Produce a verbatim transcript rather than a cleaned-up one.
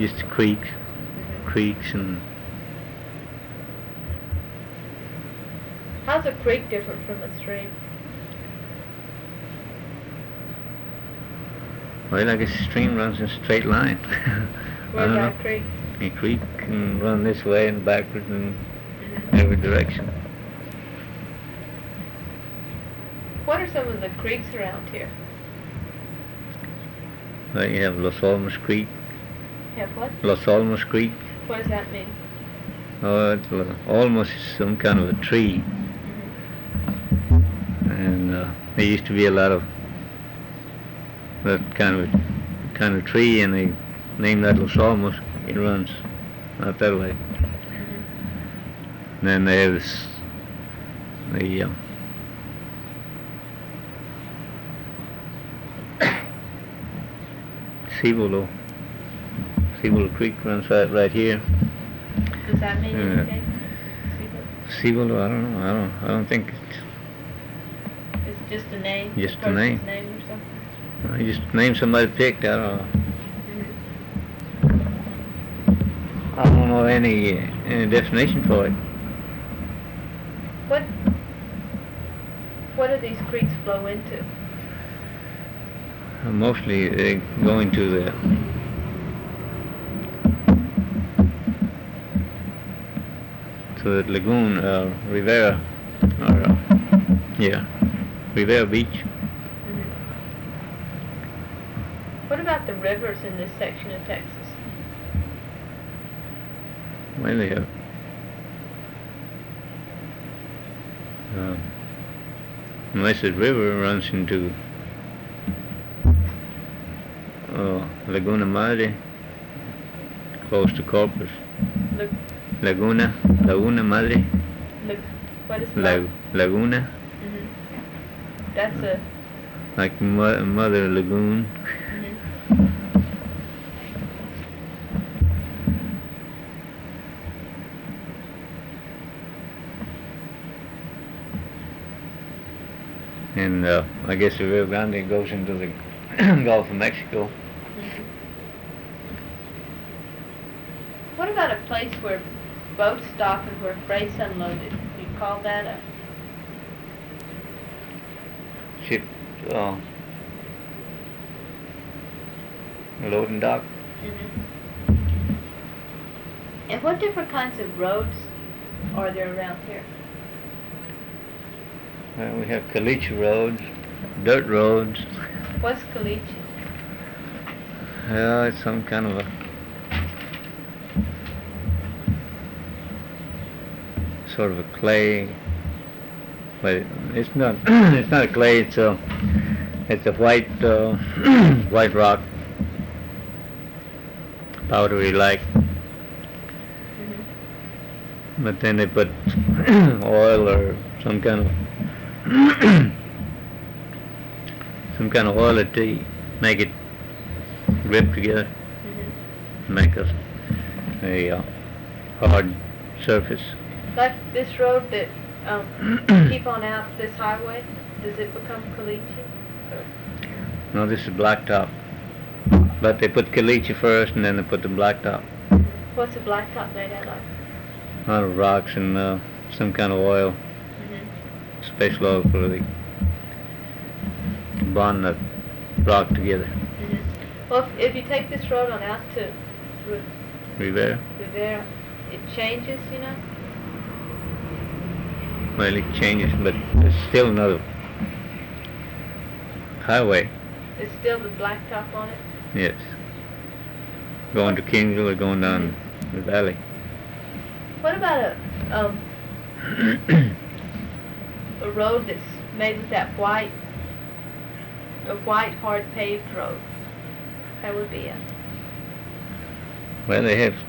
just creeks, Mm-hmm. creeks and How's a creek different from a stream? well, like a stream runs in a straight line. I What don't about know. a creek? A creek can run this way and backward in Mm-hmm. every direction. What are some of the creeks around here? Well, you have Los Olmos Creek, Have what? Los Olmos Creek. What does that mean? Oh, it's lo- almost some kind of a tree. Mm-hmm. And uh, there used to be a lot of that kind of kind of tree, and they named that Los Olmos. It runs out that way. Mm-hmm. And then there's the uh, Cibolo. Cibolo Creek runs right right here. Does that mean Yeah. anything? Cibolo, I don't know. I don't. I don't think it's. It's just a name? Just a person's name. name or something? I just named somebody picked. I don't know. Mm-hmm. I don't know any uh, any definition for it. What, what do these creeks flow into? Uh, Mostly they go into the to the lagoon, uh, Rivera, or uh, yeah, Rivera Beach. Mm-hmm. What about the rivers in this section of Texas? Well, they have uh, unless the river runs into uh, Laguna Madre, close to Corpus. Look, Laguna, Laguna Madre, look, what is La- that? Laguna, Mm-hmm. That's a, like mo- Mother Lagoon. mm-hmm. And uh, I guess the Rio Grande goes into the Gulf of Mexico. Mm-hmm. What about a place where boats stop and where freight's unloaded? You call that a, Ship, uh, loading dock. mm-hmm. And what different kinds of roads are there around here? Uh, we have caliche roads, dirt roads. What's caliche? Yeah, it's some kind of a sort of a clay, but it's not. It's not a clay. It's a it's a white uh, white rock, powdery like. Mm-hmm. But then they put oil or some kind of some kind of oil to make it grip together, Mm-hmm. make a, a uh, hard surface. Like this road that um, keep on out this highway, does it become caliche? Or- No, this is blacktop. But they put caliche first, and then they put the blacktop. What's the blacktop made out of? Out of rocks and uh, some kind of oil, Mm-hmm. special oil for the to bond the rock together. Mm-hmm. Well, if, if you take this road on out to Ri- Rivera. Rivera, it changes, you know? Well, it changes, but it's still another highway. It's still the blacktop on it. Yes. Going to Kingsville or going down the valley. What about a um, a road that's made with that white, a white hard paved road? That would be a Well, they have